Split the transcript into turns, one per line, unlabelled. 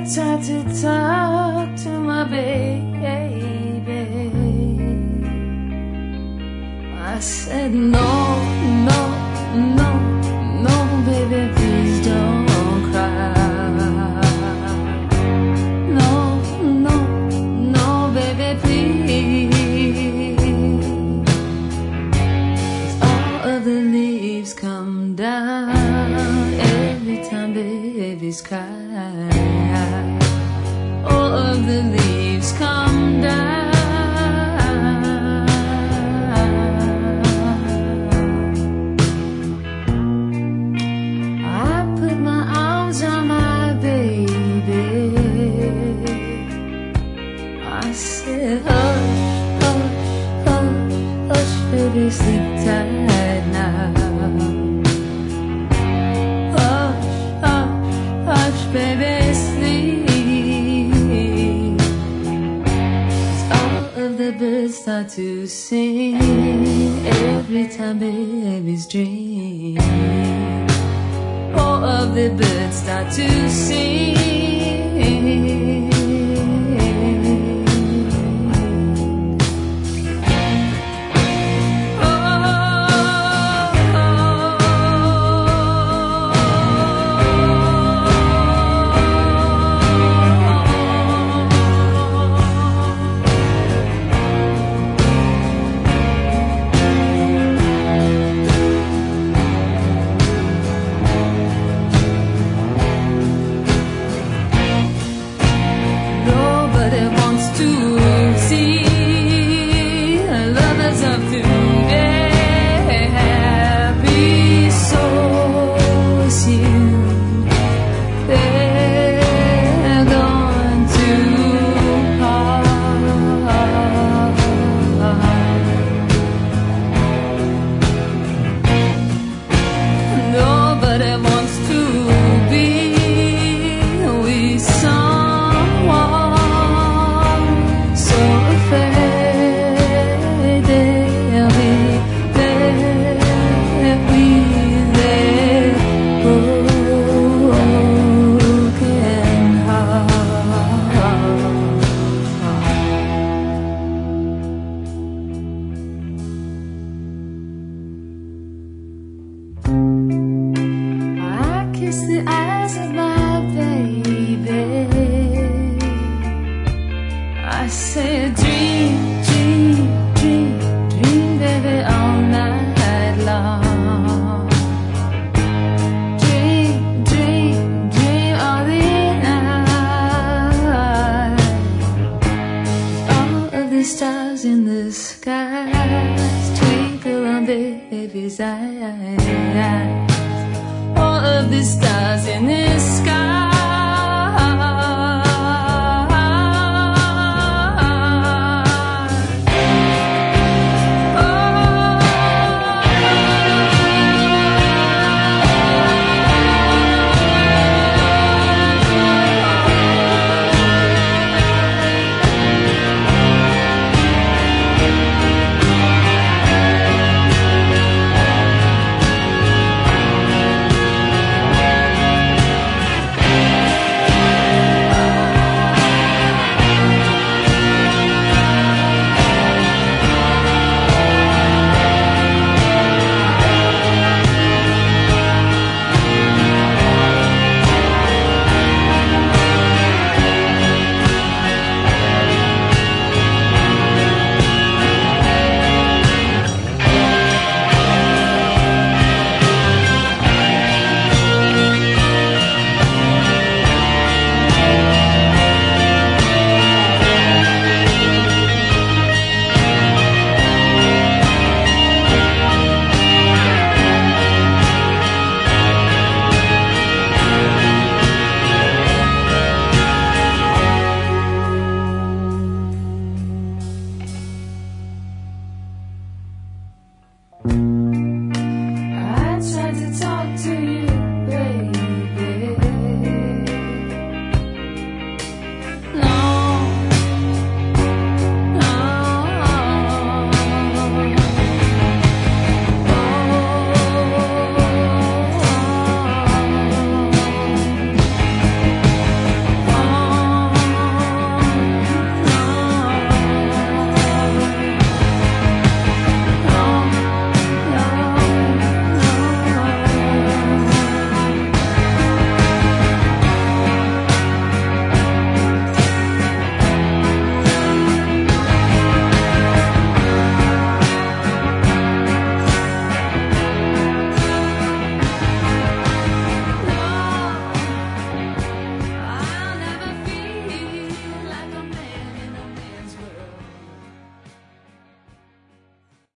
tried to talk to my baby. I said no, no, no, no, baby, please don't cry. No, no, no, baby, please. 'Cause all of the leaves come down every time babies cry. All of the leaves come down. I put my arms on my baby. I said, hush, hush, hush, hush, baby, sleep tight now. Hush, hush, hush, baby, sleep. The birds start to sing every time babies dream. All of the birds start to sing. Kiss the eyes of my baby. I said, dream, dream, dream, dream, baby, all night long. Dream, dream, dream all the night. All of the stars in the skies twinkle on baby's eyes. All of the stars in the sky